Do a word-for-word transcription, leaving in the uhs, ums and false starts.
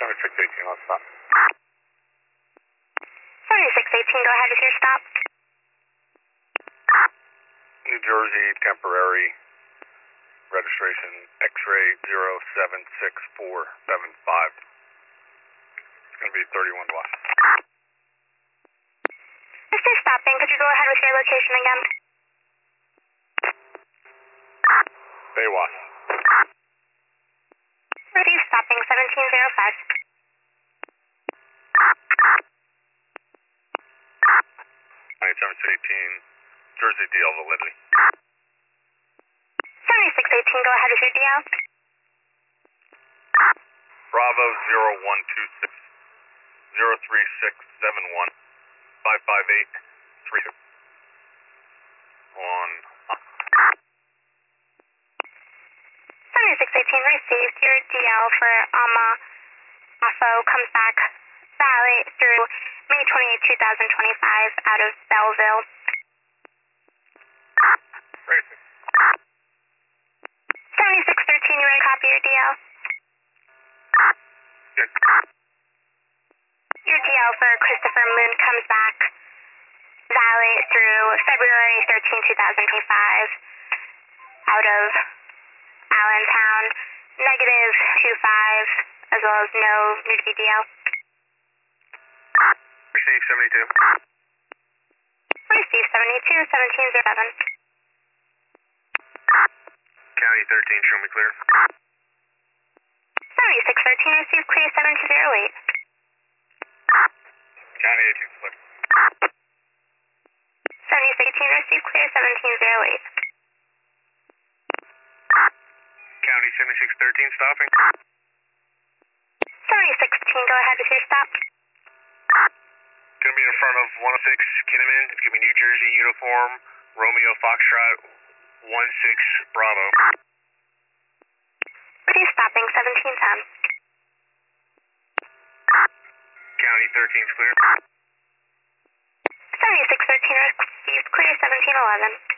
seventy-six eighteen on stop. seventy-six eighteen, go ahead with your stop. New Jersey, temporary, registration X-ray zero seven six four seven five. It's going to be thirty-one west. Mister Stopping, could you go ahead with your location again? Baywas. Ready, stopping seventeen oh five. seventy-six eighteen, Jersey D L validity. seventy-six eighteen, go ahead with your D L. Bravo zero one two six zero three six seven one five five eight three two. On seventy-six eighteen received. Your D L for AMA AFO comes back valid through May twenty-eighth, two thousand twenty-five out of Belleville. Racing. seventy-six thirteen, you ready to copy your D L? Good. Your D L for Christopher Moon comes back valid through February thirteenth, two thousand twenty-five out of Allentown, negative two five, as well as no new D L. Receive seventy-two. Receive seventy-two, seventeen oh seven. County thirteen, show me clear. seventy-six thirteen, receive clear seventeen oh eight. County eighteen, clear. seventy-six eighteen, receive clear seventeen oh eight. County seventy-six thirteen, stopping. seventy-six sixteen, go ahead with your stop. Gonna be in front of one oh six Kinnaman. It's gonna be New Jersey uniform, Romeo Foxtrot, one six Bravo. Ready, stopping seventeen ten. County thirteen's clear. seventy-six thirteen, received clear seventeen eleven.